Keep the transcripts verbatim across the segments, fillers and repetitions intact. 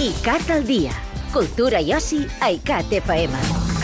ICAT al dia. Cultura i oci a ICAT F M.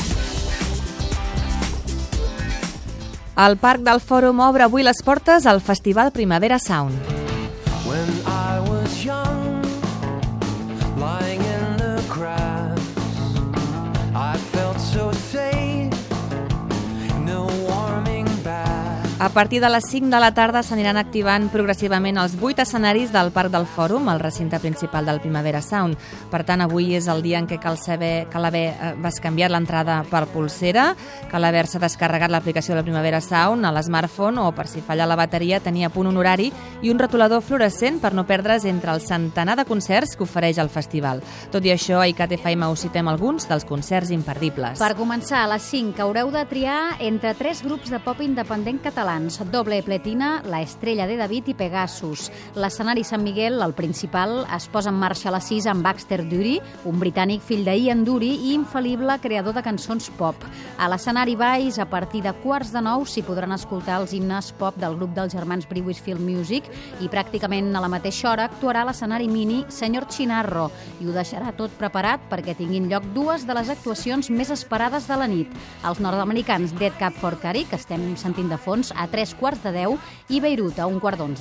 El Parc del Fòrum obre avui les portes al Festival Primavera Sound. When I was young, lying in the grass, I felt so safe, no warming bath. A partir de les cinc de la tarda s'aniran activant progressivament els vuit escenaris del Parc del Fòrum, el recinte principal del Primavera Sound. Per tant, avui és el dia en què cal saber cal haver eh, canviat l'entrada per polsera, cal haver-se descarregat l'aplicació de la Primavera Sound a l'smartphone o, per si falla la bateria, tenir a punt un horari i un rotulador fluorescent per no perdre's entre el centenar de concerts que ofereix el festival. Tot i això, a ICAT F M us citem alguns dels concerts imperdibles. Per començar, a les cinc haureu de triar entre tres grups de pop independent catalans: Doble Pletina, La Estrella de David i Pegasus. L'escenari Sant Miguel, el principal, es posa en marxa a les sis amb Baxter Dury, un britànic fill d'Ian Dury i infal·lible creador de cançons pop. A l'escenari baix, a partir de quarts de nou, s'hi podran escoltar els himnes pop del grup dels germans Brewis Field Music i pràcticament a la mateixa hora actuarà a l'escenari mini Senyor Chinarro i ho deixarà tot preparat perquè tinguin lloc dues de les actuacions més esperades de la nit. Els nord-americans Dead Cab for Cutie, que estem sentint de fons, a tres quarts de deu, i Beirut a un quart d'onze.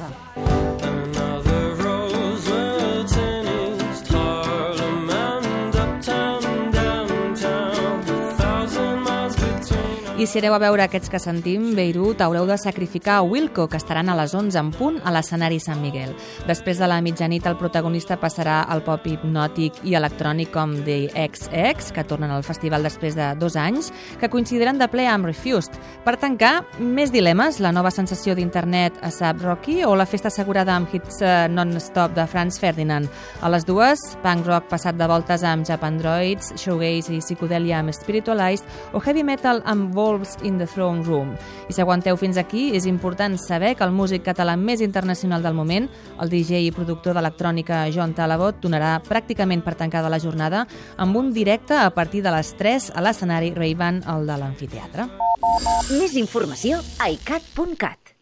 I si aneu a veure aquests que sentim, Beirut, haureu de sacrificar a Wilco, que estaran a les onze en punt a l'escenari Sant Miguel. Després de la mitjanit, el protagonista passarà al pop hipnòtic i electrònic com The X X, que tornen al festival després de dos anys, que coincidiran de ple amb Refused. Per tancar, més dilemes, la nova sensació d'internet a A$ap Rocky o la festa assegurada amb hits uh, non-stop de Franz Ferdinand. A les dues, punk rock passat de voltes amb Japan Droids, shoegaze i psicodelia amb Spiritualized o heavy metal amb Wolves in the Throne Room. I si aguanteu fins aquí, és important saber que el músic català més internacional del moment, el D J i productor d'electrònica Joan Talabot, donarà pràcticament per tancada la jornada amb un directe a partir de les tres a l'escenari Ray-Ban, el de l'amfiteatre. Més informació a icat punt cat.